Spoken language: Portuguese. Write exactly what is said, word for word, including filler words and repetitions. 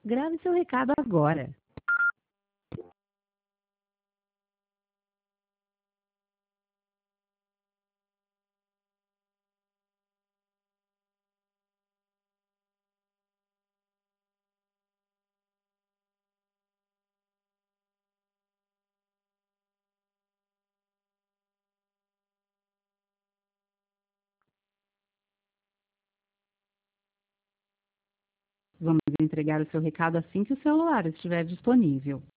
Grave seu recado agora. Vamos entregar o seu recado assim que o celular estiver disponível.